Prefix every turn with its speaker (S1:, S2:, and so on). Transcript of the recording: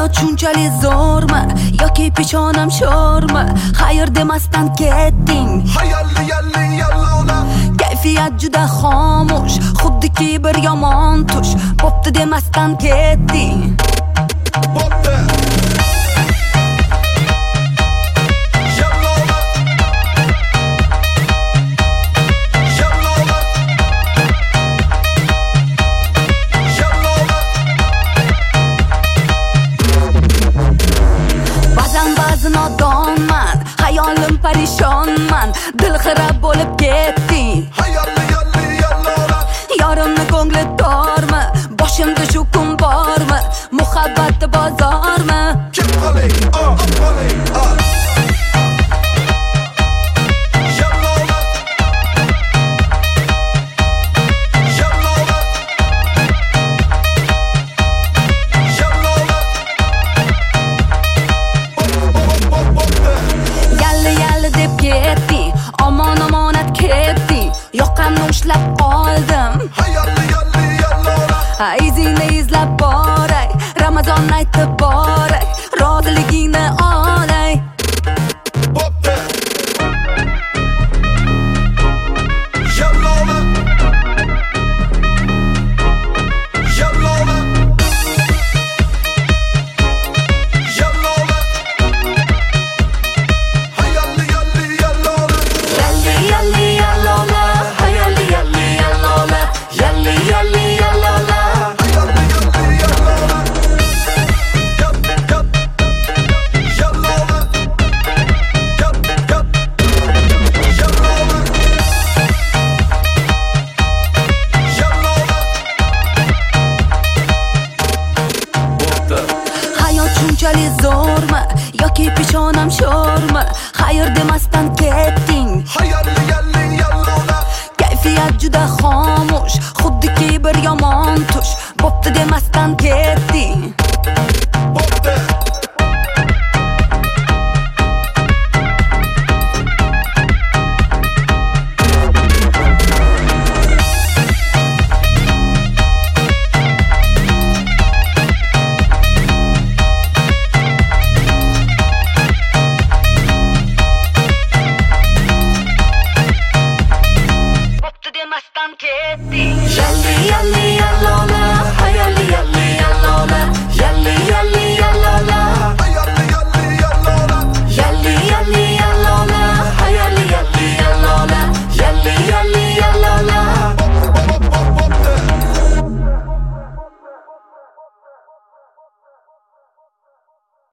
S1: Hayot shunchalik zo'rmi yoki peshonam sho'rmi? Xayr demasdan ketding.
S2: Hayalli yallola.
S1: Kayfiyat juda xomush, xuddiki bir yomon tush. Bo'pti demasdan ketding.
S2: Bo'pti.
S1: Nodonman, hayolim parishonman, dilxira bo'lib ketding.
S2: Hayalli yallola.
S1: Yorimni ko'ngli tormi, boshimda shu kun bormi, muhabbati bozormi?
S2: Kim qoling, qoling,
S1: ushlab qoldim.
S2: Hayalli yallola.
S1: Izingni izlab boray, Ramazon aytib boray, roziligingni olay.
S2: Bo'pti. Yallola. Yallola. Yallola. Hayalli yallola.
S1: Yalli yallola. Shunchalik zo'rmi yoki peshonam sho'rmi? Xayr demasdan ketding.
S2: Hayalli yallola.
S1: Kayfiyat juda xomush, xuddiki bir yomon tush. Bo'pti demasdan ketding.
S2: Bo'pti.
S1: Yalli